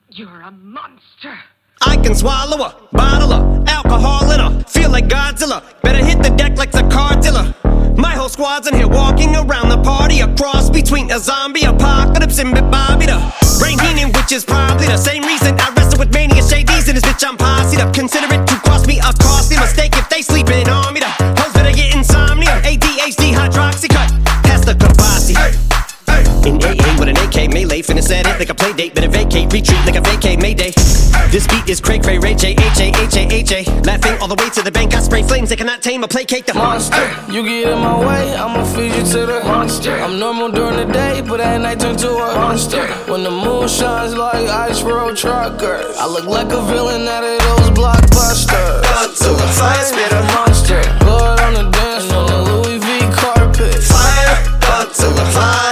You're a monster. I can swallow a bottle of alcohol in her. Feel like Godzilla. Better hit the deck like the car dealer. My whole squad's in here walking around the party. A cross between a zombie apocalypse and Bobby the Brain Heenan, which is probably the same reason I wrestle with mania shades in this bitch. I'm posse'd up. Consider it to cost me a costly mistake if they sleeping on me. The hoes better get insomnia. ADHD hydroxy cut. Pass the Kavasi. In AA with an AK melee, finna set it like a play date. Better vacate, retreat like a vacate Mayday. This beat is cray cray, Ray J, H-A, laughing all the way to the bank. I spray flames, they cannot tame or placate the monster. You get in my way, I'ma feed you to the monster. I'm normal during the day, but at night turn to a monster. When the moon shines like ice road truckers, I look like a villain out of those blockbusters. To the fire spitter monster. Blood on the dance floor, the Louis V carpet. Fire, to the fire.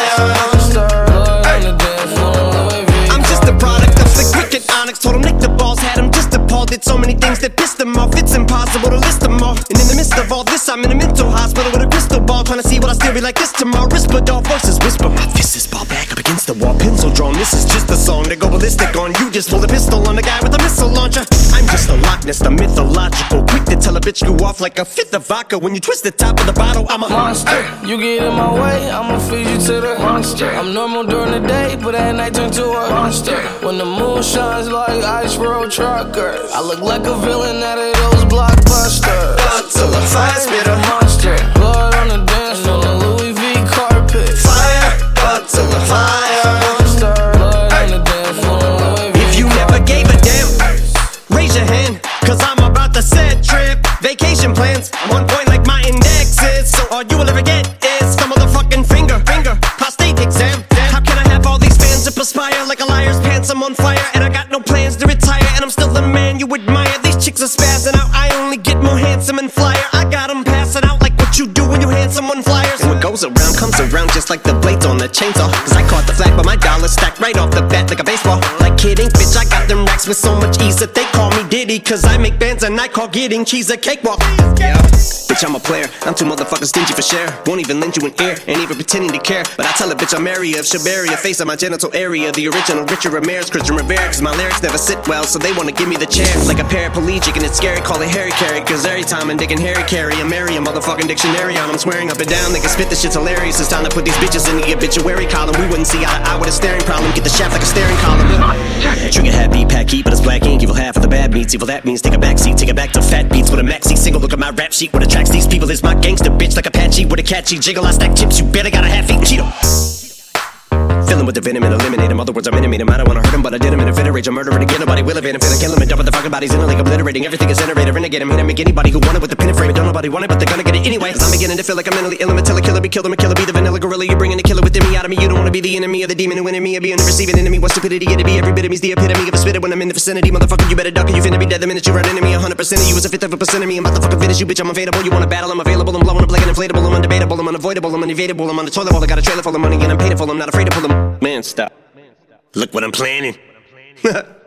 I'm just a product of the cricket onyx. Told him nick the balls, had him just appalled. Did so many things that pissed him off. It's impossible to list them all. And in the midst of all this, I'm in a mental hospital with a crystal ball, trying to see what I still be like this tomorrow. Rispadol voices whisper, my fist is ball back up against the wall, pencil drawn. This is just a song to go ballistic on. You just pull a pistol on the guy with a missile launcher. I'm just a Loch Ness, the mythological, quick to tell a bitch you off like a fifth of vodka. When you twist the top of the bottle, I'm a monster. You get in my way, I'ma feed you to the monster. I'm normal during the day, but at night turn to a monster. When the moon shines like ice road truckers, I look like a villain out of those blockbusters. To the fire spitter monster. Blood on the dance floor, the Louis V carpet. Fire, to the fire monster. Blood on the dance floor, Louis V. If you never gave a damn, raise your hand, cause I'm about to set trip. Vacation plans, I'm on point like my index is. So all you will ever get is the motherfucking finger. Prostate exam. How can I have all these fans that perspire like a liar's pants? I'm on fire and I got no plans to retire, and I'm still the man you admire. These chicks are spazzing out, I only get more handsome and flyer. I got them passing out like what you do when you hand someone flyers. And what goes around comes around just like the blades on the chainsaw. Cause I caught the flag but my dollar stacked right off the bat like a baseball. Like kidding, bitch, I got them racks with so much ease that they call me Diddy. Cause I make bands and I call getting cheese a cakewalk. Yeah, bitch, I'm a player, I'm too motherfucking stingy for share. Won't even lend you an ear, ain't even pretending to care. But I tell a bitch I'm area of Shabaria, face of my genital area. The original Richard Ramirez, Christian Rivera. Cause my lyrics never sit well, so they wanna give me the chair. Like a paraplegic and it's scary, call it Harry Carry. Cause every time I'm digging Harry Carry, I marry a motherfucking dictionary on. I'm swearing up and down, they can spit this shit's hilarious. It's time to put these bitches in the obituary column. We wouldn't see eye to eye with a staring problem. Get the shaft like a staring column. Trigger happy, pack heat, but it's black ink. Evil half of the bad meats, evil that means take a backseat. Take it back to fat beats with a maxi single. Look at my rap sheet, what attracts these people is my gangster bitch. Like Apache with a catchy jiggle. I stack chips, you better got a half-eaten Cheeto. Fill him with the venom and eliminate him. Other words, I'm intimate him. I don't wanna hurt him, but I did him in a fit of rage. I'm murdering again, nobody will evade him. Finna kill him and dump the fucking bodies in a lake, obliterating everything is iterator. Renegade him, hit him, make anybody who want it with the pin and frame. Don't nobody want it, but they're gonna get it anyway. Cause I'm beginning to feel like I'm mentally ill. I'm a killer, be killed, I'm a killer, be the vanilla gorilla. You're bringing the killer within me out of me. You don't wanna be the enemy of the demon who in me. Or be in the receiving enemy. What stupidity it'd be. Every bit of me's the epitome of a spitter when I'm in the vicinity. Motherfucker, you better duck or you finna be dead the minute you run into me. 100% of you is a fifth of a percent of me. I'm about to fucking finish you, bitch. I'm available. You wanna battle? I'm available. I'm blowing up like an inflatable. I'm undebatable. I'm unavoidable. I'm unevadable. I'm on the toilet bowl. I got a trailer full of money and I'm paid for. I'm not afraid to pull them. Man, stop. Look what I'm planning.